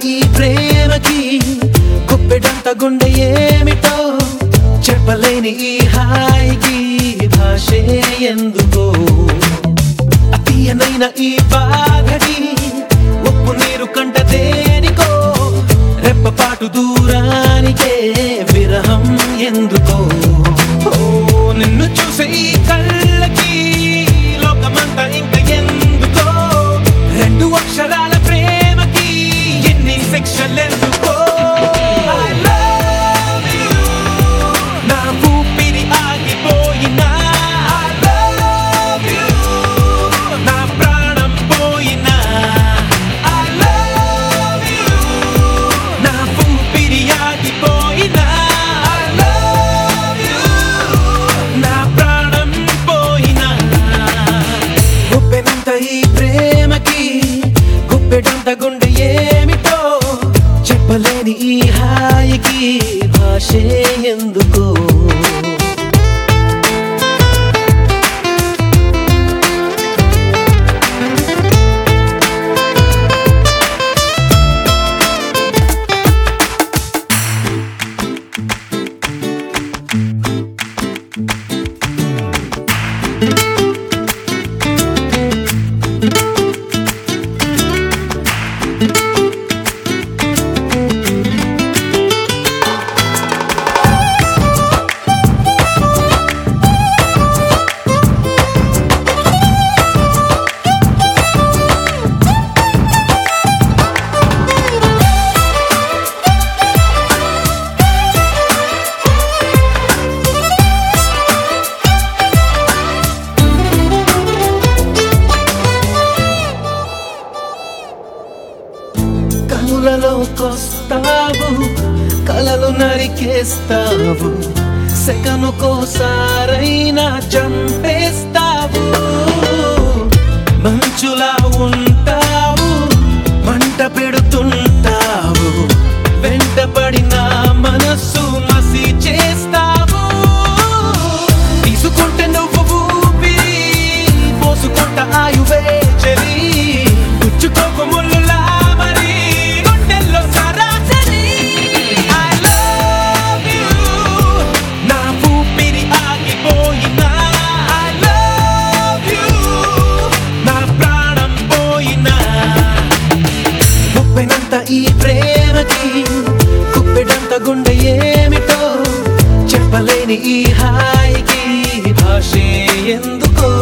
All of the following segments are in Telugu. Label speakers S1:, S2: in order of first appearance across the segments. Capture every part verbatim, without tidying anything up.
S1: ఈ ప్రేమకి గుప్పెడంత గుండె ఏమిటో చెప్పలేని ఈ హాయికి భాషే ఎందుకో అతీయనైన ఈ బాధడి ఉప్పు నీరు కంట దేనికో రెప్పపాటు దూరానికే విరహం ఎందుకో ఓ నిన్ను చూసే ఈ కళ్ళకి లోకమంతా ఇంక ఎందుకో రెండు అక్షరాల ప్రేమకి ఎన్ని శిక్షలెందుకో I love you నా ఊపిరి ఆగిపోయినా I love you నా ప్రాణం పోయినా I love you నా ఊపిరి ఆగిపోయినా I love you నా ప్రాణం పోయినా గుప్పెడంత ఈ ప్రేమకి గుప్పెడంత గుండె ఏమిటో చెప్పలేని ఈ హాయికి భాషే ఎందుకో కనులలోకొస్తావు కలలు నరికేస్తావు సెకనుకోసారైనా చంపేస్తావు మంచులా ఉంటావు మంట పెడుతుంటావు వెంటపడిన మనస్సు మసి చేస్తావు తీసుకుంటే నువ్వు ఊపిరి పోసుకుంట ఆయువే చెలి పుచ్చుకోకు ముళ్ళులా ఈ ప్రేమకి గుప్పెడంత గుండె ఏమిటో చెప్పలేని ఈ హాయికి భాషే ఎందుకో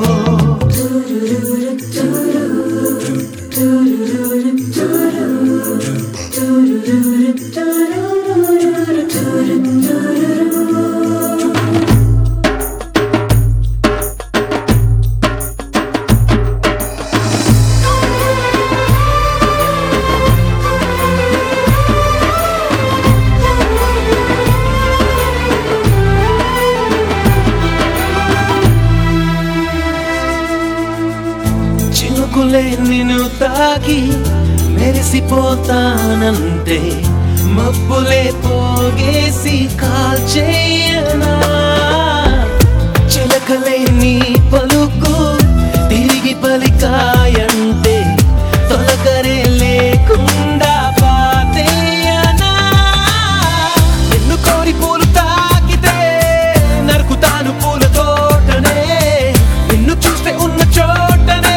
S1: చినుకులే నిన్ను తాకి మెరిసిపోతానంటే మబ్బులే పోగేసి కాల్చేయనా చిలకలే నీ పలుకు తిరిగి పలికాయంటే తొలకరే లేకుండా పాతేయనా నిన్ను కోరి పూలు తాకితే నరుకుతాను పూల తోటనే నిన్ను చూస్తే ఉన్న చోటనే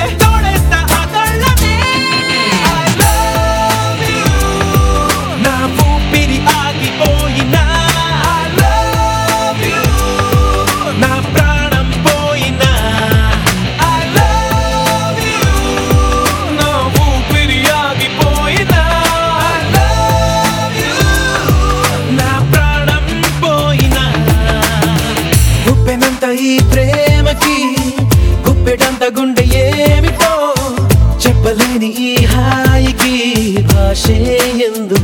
S1: ఈ ప్రేమకి గుప్పెడంత గుండె ఏమిటో చెప్పలేని ఈ హాయికి భాషే ఎందుకు